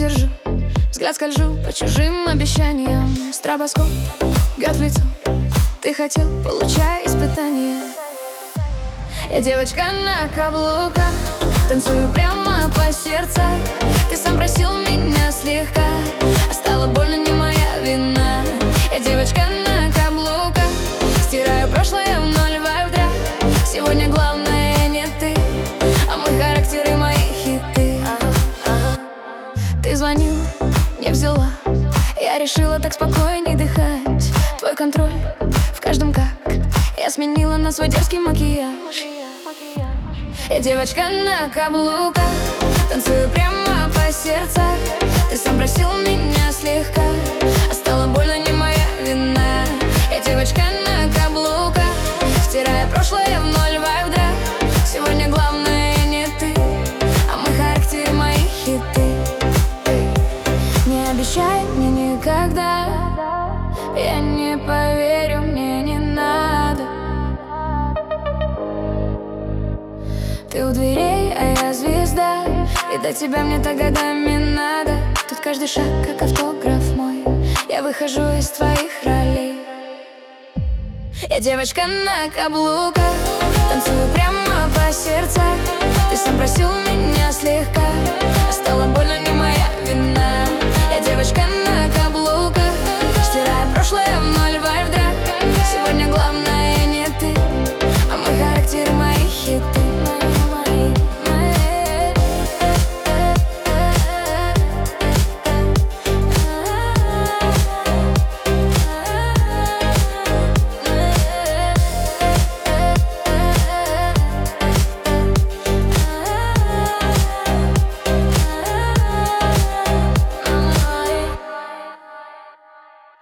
держу, взгляд скольжу по чужим обещаниям. Стробоскоп бьет в лицо, ты хотел, получай испытание. Я девочка на каблуках, танцую прямо по сердцу. Ты сам просил меня слегка, а стало больно, не моя вина. Я девочка на каблуках, стираю прошлое в ноль, вайб драк. Сегодня главное не ты, а мой характер и мои хиты. Ты звонил, не взяла, я решила так спокойней дыхать. Твой контроль в каждом как я сменила на свой дерзкий макияж. Я девочка на каблуках, танцую прямо по сердцу. Ты сам просил меня слегка, а стало больно, не моя вина. Я девочка на каблуках, стирая прошлое в ноль, вайб драк. Сегодня главное не ты, а мой характер и мои хиты. Не обещай мне никогда, я не поверю, мне не надо. Ты у дверей, а я звезда, и до тебя мне так годами надо. Тут каждый шаг как автограф мой, я выхожу из твоих ролей. Я девочка на каблуках, танцую прямо по сердцу. Ты сам просил меня слегка,